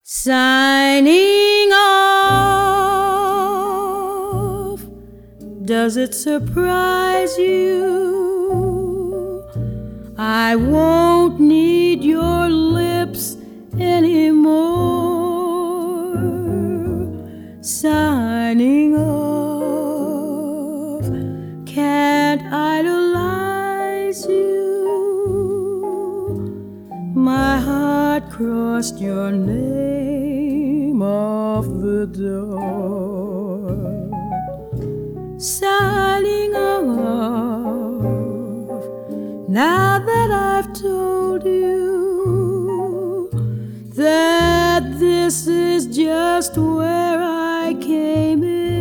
Signing off, does it surprise you? I won't need your lips anymore. Signing off, can't idolize you. My heart crossed your name off the door. Signing off, now that I've told you that this is just where I came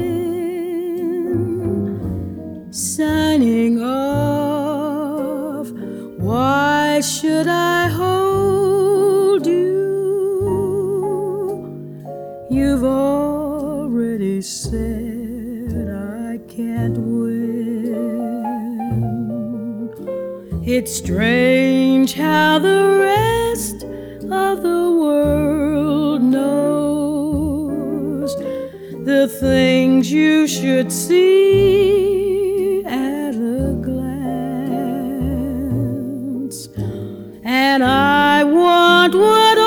in. Signing off, why should I hold you? You've already said I can't win. It's strange how the rest of the world knows the things you should see at a glance. And I want what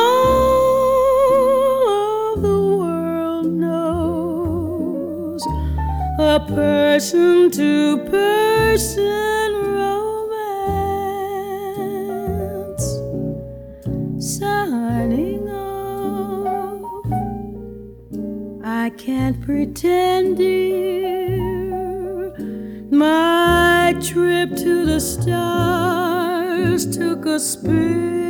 all of the world knows, a person-to-person romance. Signing off, I can't pretend, dear, my trip to the stars took a spill.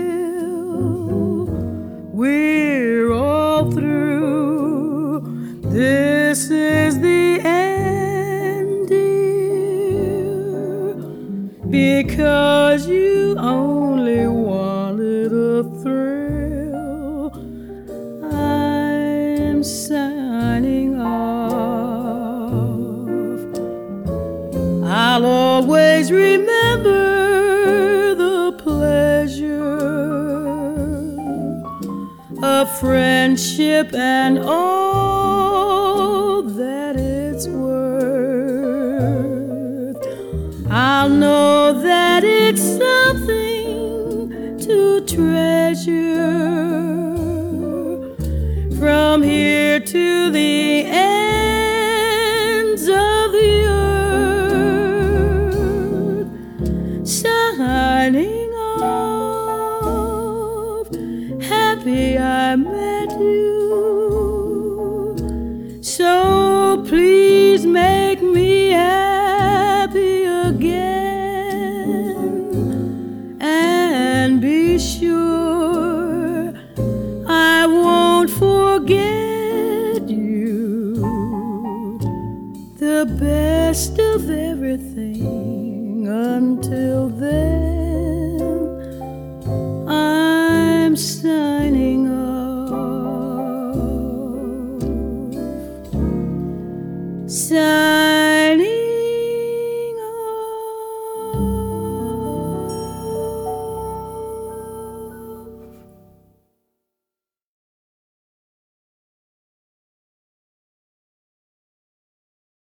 We're all through. This is the end, dear, because you only wanted a thrill. I'm signing off. I'll always remember the pleasure of friendship and all that it's worth. I'll know that it's something to treasure from here to the end.